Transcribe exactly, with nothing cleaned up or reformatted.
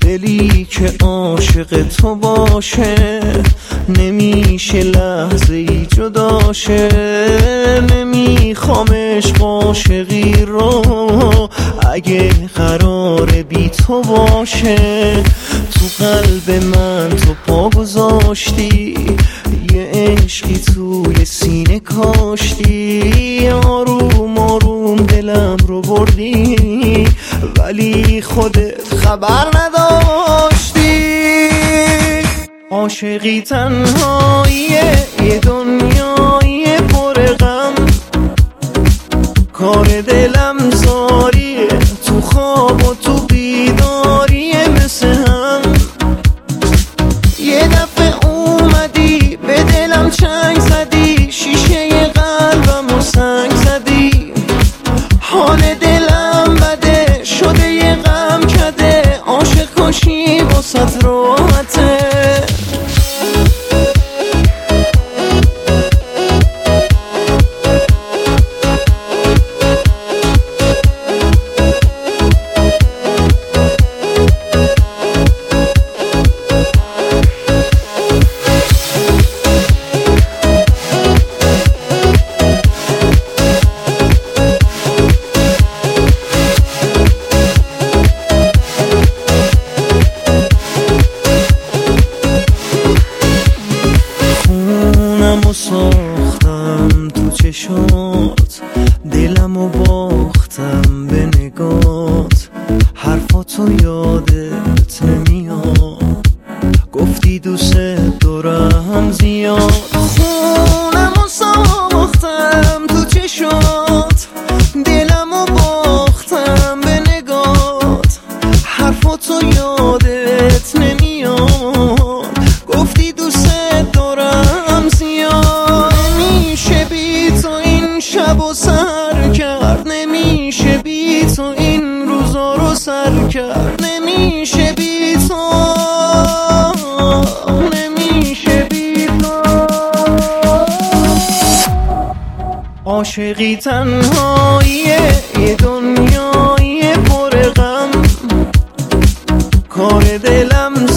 دلی که عاشق تو باشه نمیشه لحظه ای جداشه. نمیخوامش عاشقی رو اگه قرار بی تو باشه. تو قلب من تو پا گذاشتی، یه عشقی توی سینه کاشتی. آروم آروم دلم رو بردی ولی خودت خبر نداشتی. عاشقی تنهاییه یه دنیایی پر غم، کار دلم زاریه تو خواب و تو بیداریه مثل هم. یه دفعه اومدی به دلم چنگ زدی، شیشه قلبم و سنگ زدی. حال دلم بده شده یه غم کده، عاشق کشی واسط راحته. خونمو ساختم تو چشات، دلمو باختم به نگات. حرفاتو یادت نمیاد، گفتی دوست دارم زیاد. خونمو ساختم تو چشات، دلمو باختم به نگات. حرفاتو یادت نمیاد، گفتی دوست دارم زیاد. نمیشه بی تو این شب و سر کرد، نمیشه بی تو این روزا رو سر کرد. نمیشه بی تو، نمیشه بی تو. عاشقی تنهاییه یه دنیایی پر غم، کار دلم